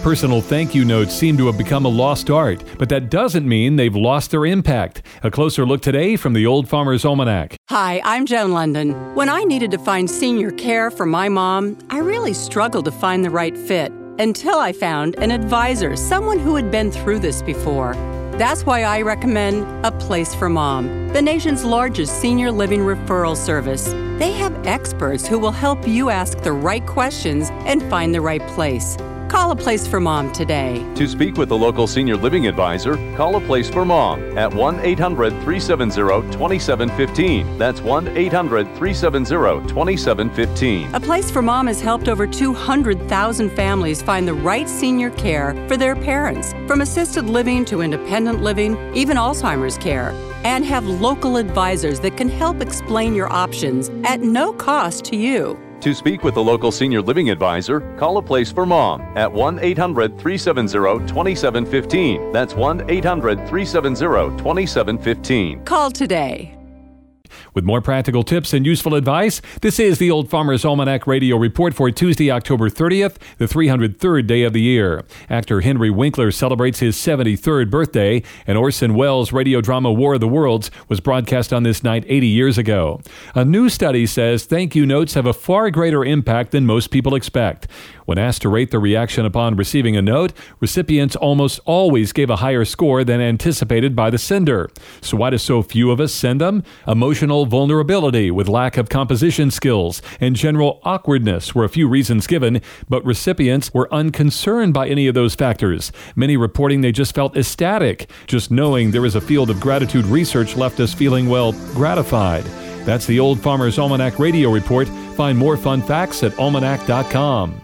Personal thank you notes seem to have become a lost art, but that doesn't mean they've lost their impact. A closer look today from the Old Farmer's Almanac. Hi, I'm Joan London. When I needed to find senior care for my mom, I really struggled to find the right fit until I found an advisor, someone who had been through this before. That's why I recommend A Place for Mom, the nation's largest senior living referral service. They have experts who will help you ask the right questions and find the right place. Call A Place for Mom today. To speak with a local senior living advisor, call A Place for Mom at 1-800-370-2715. That's 1-800-370-2715. A Place for Mom has helped over 200,000 families find the right senior care for their parents, from assisted living to independent living, even Alzheimer's care, and have local advisors that can help explain your options at no cost to you. To speak with a local senior living advisor, call A Place for Mom at 1-800-370-2715. That's 1-800-370-2715. Call today. With more practical tips and useful advice, this is the Old Farmer's Almanac Radio Report for Tuesday, October 30th, the 303rd day of the year. Actor Henry Winkler celebrates his 73rd birthday, and Orson Welles' radio drama War of the Worlds was broadcast on this night 80 years ago. A new study says thank you notes have a far greater impact than most people expect. When asked to rate the reaction upon receiving a note, recipients almost always gave a higher score than anticipated by the sender. So why do so few of us send them? Emotional vulnerability with lack of composition skills and general awkwardness were a few reasons given, but recipients were unconcerned by any of those factors, many reporting they just felt ecstatic. Just knowing there is a field of gratitude research left us feeling, well, gratified. That's the Old Farmer's Almanac Radio Report. Find more fun facts at almanac.com.